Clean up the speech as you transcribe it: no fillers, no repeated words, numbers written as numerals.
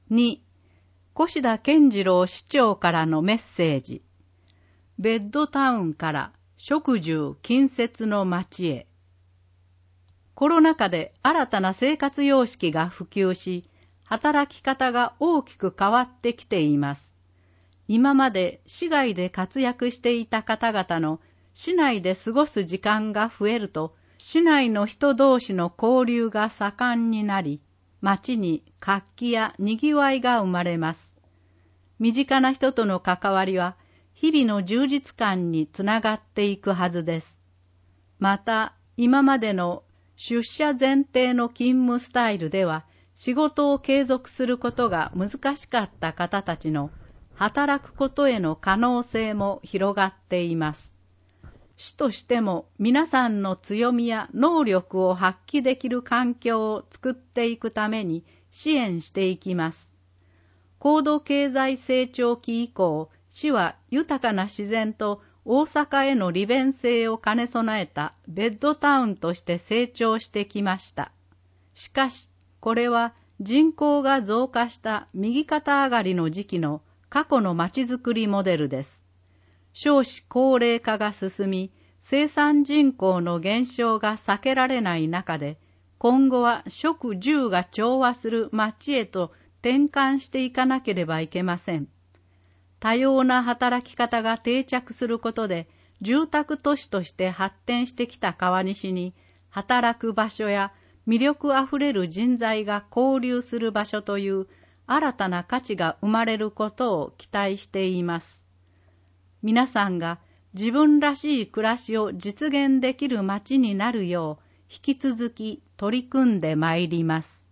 2、越田健次郎市長からのメッセージ。ベッドタウンから食住近接の町へ。コロナ禍で新たな生活様式が普及し、働き方が大きく変わってきています。今まで市外で活躍していた方々の市内で過ごす時間が増えると、市内の人同士の交流が盛んになり、町に活気やにぎわいが生まれます。身近な人との関わりは、日々の充実感につながっていくはずです。また、今までの出社前提の勤務スタイルでは、仕事を継続することが難しかった方たちの働くことへの可能性も広がっています。市としても皆さんの強みや能力を発揮できる環境を作っていくために支援していきます。高度経済成長期以降、市は豊かな自然と大阪への利便性を兼ね備えたベッドタウンとして成長してきました。しかし、これは人口が増加した右肩上がりの時期の過去のまちづくりモデルです。少子高齢化が進み、生産人口の減少が避けられない中で、今後は食住が調和する町へと転換していかなければいけません。多様な働き方が定着することで、住宅都市として発展してきた川西に、働く場所や魅力あふれる人材が交流する場所という新たな価値が生まれることを期待しています。皆さんが自分らしい暮らしを実現できる街になるよう引き続き取り組んでまいります。